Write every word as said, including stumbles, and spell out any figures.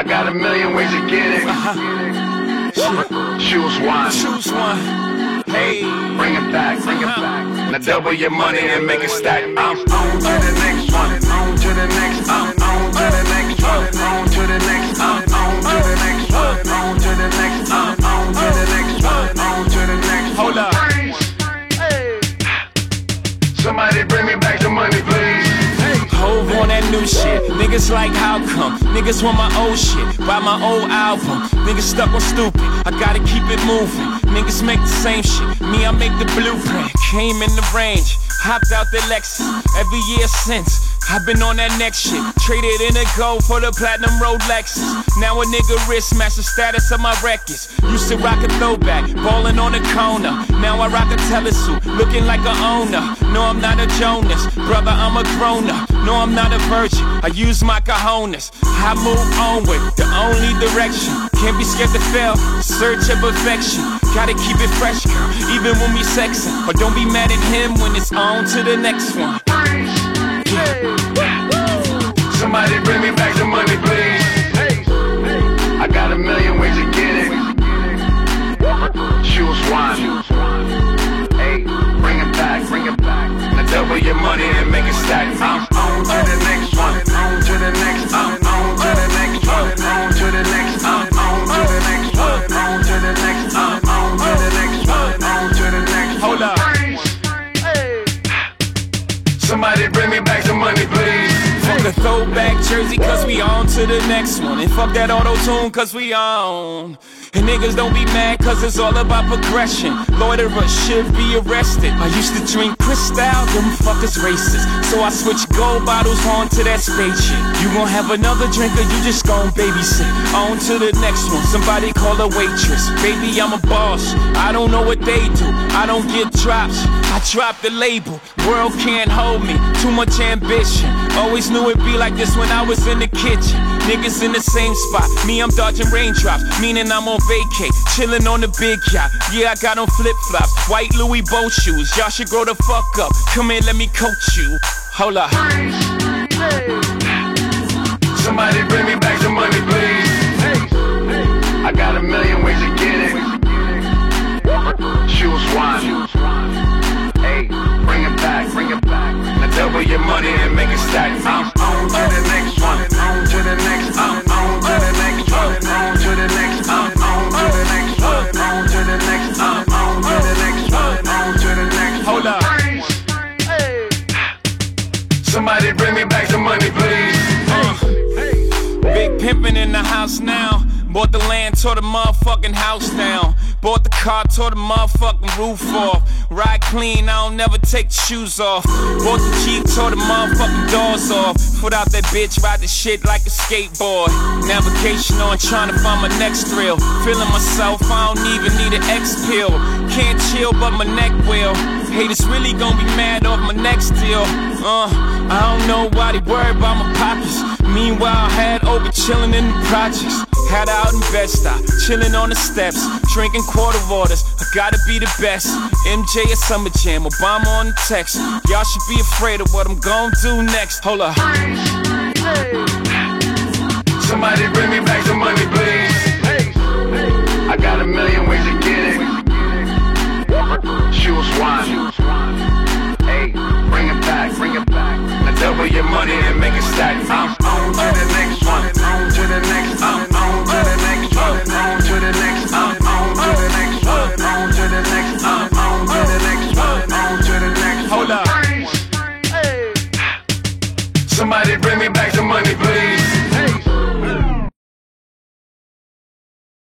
I got a million ways to get it. Uh-huh. Choose one. Choose one. Hey, bring it back, bring it back. Now double your money and make it stack. I'm on to the next one. On to the next. I'm on to the next one. On to the next. I'm on to the next one. On to the next. I'm on to the next one. On to the next. Hold up. Somebody bring me back the money, please. Hove on that new shit. Niggas like how come? Niggas want my old shit. Buy my old album. Niggas stuck on stupid. I gotta keep it moving. Niggas make the same shit. Me, I make the blueprint. Came in the range. Hopped out the Lexus. Every year since. I've been on that next shit. Traded in a gold for the platinum Rolexes. Now a nigga wrist match the status of my records. Used to rock a throwback, ballin' on the corner. Now I rock a telesuit, looking like a owner. No, I'm not a Jonas, brother, I'm a grown-up. No, I'm not a virgin, I use my cojones. I move onward, the only direction. Can't be scared to fail, search of perfection. Gotta keep it fresh, girl, even when we sexin'. But don't be mad at him when it's on to the next one. Somebody bring me back the money, please. I got a million ways to get it. Choose one. Hey, bring it back, bring it back. Now double your money and make it stack. I'm on to the next one. On to the next. I'm on to the next one. On to the next. I'm on to the next one. On to the next. I'm on to the next one. On to the next. Hold up. Somebody bring me back the money, please. Fuck a throwback jersey, cause we on to the next one. And fuck that auto-tune, cause we on. And niggas don't be mad, cause it's all about progression. Loiterers should be arrested. I used to drink Cristal, them fuckers racist. So I switched gold bottles on to that spaceship. You gon' have another drink or you just gon' babysit. On to the next one, somebody call a waitress. Baby, I'm a boss, I don't know what they do. I don't get drops, I drop the label. World can't hold me, too much ambition. Always knew it'd be like this when I was in the kitchen. Niggas in the same spot, me I'm dodging raindrops. Meaning I'm on vacay, chillin' on the big yacht. Yeah, I got on flip-flops, white Louis boat shoes. Y'all should grow the fuck up, come here, let me coach you. Hold up. Somebody bring me back the money, please. I got a million ways to get it. Choose one. Hey, bring it back, bring it back. Now double your money and make it stack. I'm on to the next one. On to the next. I'm on to the next one. On to the next. I'm on to the next one. On to the next. I'm on to the next one. On to the next. Hold up. Somebody bring me back the money, please. Uh, big pimpin' in the house now. Bought the land, tore the motherfucking house down. Bought the car, tore the motherfucking roof off. Ride clean, I don't never take the shoes off. Bought the Jeep, tore the motherfucking doors off. Put out that bitch, ride the shit like a skateboard. Navigation on, trying to find my next thrill. Feeling myself, I don't even need an X pill. Can't chill, but my neck will. Haters really gon' be mad off my next deal. Uh, I don't know why they worry about my pockets. Meanwhile, I had over chillin' in the projects. Had out in Bed-Stuy, chillin' on the steps, drinking quarter waters. I gotta be the best. M J at Summer Jam, Obama on the text. Y'all should be afraid of what I'm gon' do next. Hold up. Somebody bring me back the money, please. I got a million ways to get it. Choose one. Hey, bring it back, bring it back. Now double your money and make it stack. I'm on to the next one. On to the next. I'm on to the next one. On to the next. I'm on to the next one. On to the next. I'm on to the next one. On to the next. Hold up. Somebody bring me back the money, please.